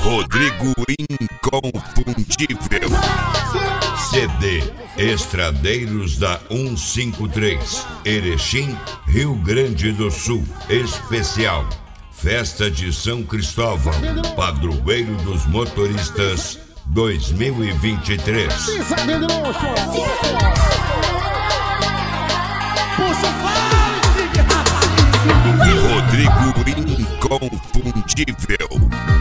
Rodrigo Inconfundível. CD Estradeiros da 153, Erechim, Rio Grande do Sul. Especial Festa de São Cristóvão, Padroeiro dos Motoristas 2023. Rodrigo Inconfundível.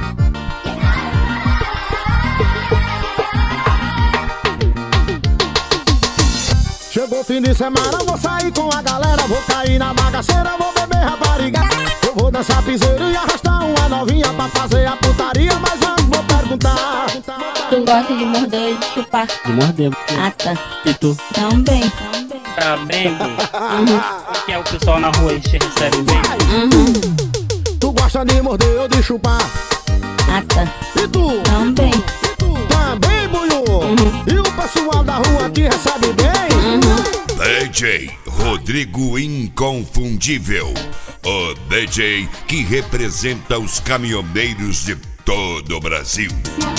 Chegou fim de semana, vou sair com a galera, vou cair na bagaceira, vou beber rapariga. Eu vou dançar piseiro e arrastar uma novinha pra fazer a putaria, mas antes vou perguntar: tu gosta de morder e de chupar? De morder. Ah, tá. E tu? Também. Tá bem, porque é o pessoal na rua te recebe bem. Tu gosta de morder ou de chupar? Ah, tá. E tu? Também. Também, Buiú? E o pessoal da rua te recebe bem? DJ Rodrigo Inconfundível, o DJ que representa os caminhoneiros de todo o Brasil.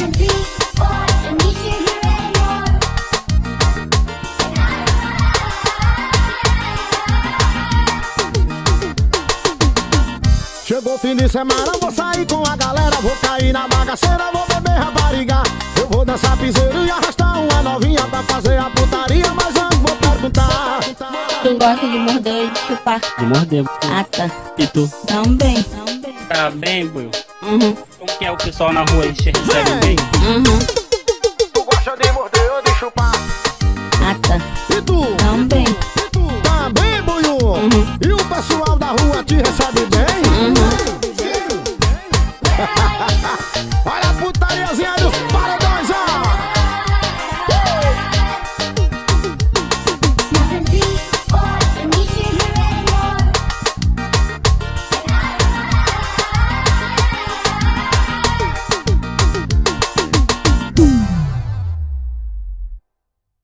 Chegou fim de semana, vou sair com a galera, vou cair na bagaceira, vou beber rapariga. Eu vou dançar piseiro e arrastar uma novinha pra fazer a putaria, mas antes vou perguntar: tu gosta de morder e de chupar? De morder. Ah, tá. E tu? Também. Tá bem, Buiu? Porque é o pessoal na rua te recebe bem. Tu gosta de morder ou de chupar? Ah, tá. E tu? Também. Também, Buiú? E o pessoal da rua te recebe bem? Olha